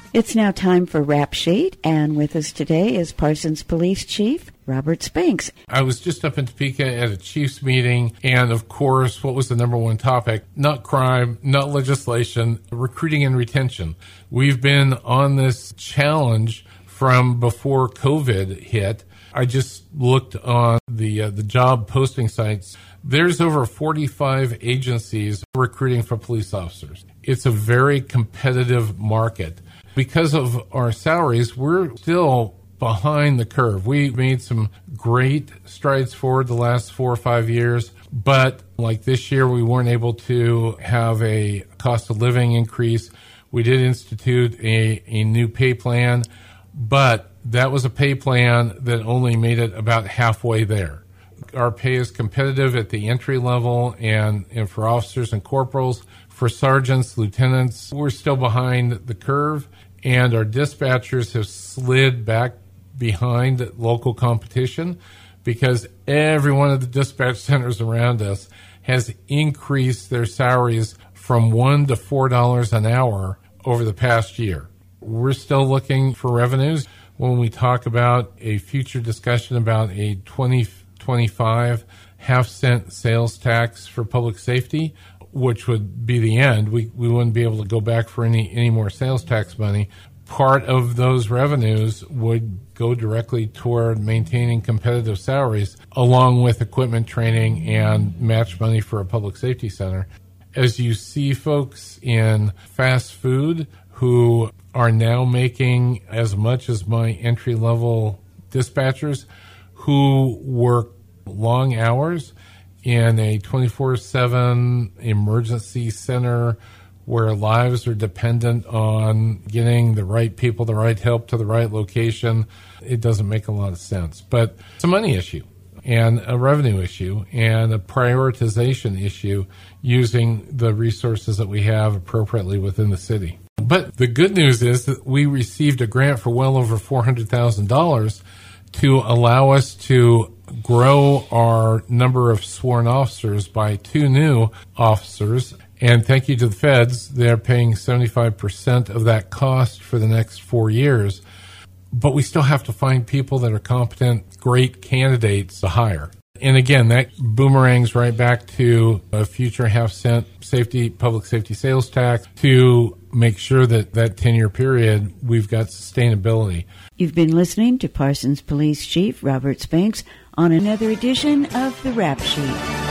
It's now time for Rap Sheet, and with us today is Parsons Police Chief Robert Spanks. I was just up in Topeka at a chief's meeting, and of course, what was the number one topic? Not crime, not legislation, recruiting and retention. We've been on this challenge from before COVID hit. I just looked on the job posting sites. There's over 45 agencies recruiting for police officers. It's a very competitive market. Because of our salaries, we're still behind the curve. We made some great strides forward the last 4 or 5 years, but like this year, we weren't able to have a cost of living increase. We did institute a new pay plan, but that was a pay plan that only made it about halfway there. Our pay is competitive at the entry level and for officers and corporals. For sergeants, lieutenants, we're still behind the curve, and our dispatchers have slid back behind local competition because every one of the dispatch centers around us has increased their salaries from $1 to $4 an hour over the past year. We're still looking for revenues. When we talk about a future discussion about a 2025 half-cent sales tax for public safety, which would be the end, we wouldn't be able to go back for any more sales tax money. Part of those revenues would go directly toward maintaining competitive salaries, along with equipment training and match money for a public safety center. As you see folks in fast food who are now making as much as my entry-level dispatchers who work long hours in a 24/7 emergency center where lives are dependent on getting the right people, the right help to the right location, it doesn't make a lot of sense. But it's a money issue and a revenue issue and a prioritization issue using the resources that we have appropriately within the city. But the good news is that we received a grant for well over $400,000 to allow us to grow our number of sworn officers by 2 new officers. And thank you to the feds, they're paying 75% of that cost for the next 4 years. But we still have to find people that are competent, great candidates to hire. And again, that boomerangs right back to a future half-cent public safety sales tax to make sure that 10-year period, we've got sustainability. You've been listening to Parsons Police Chief Robert Spanks on another edition of the Rap Sheet.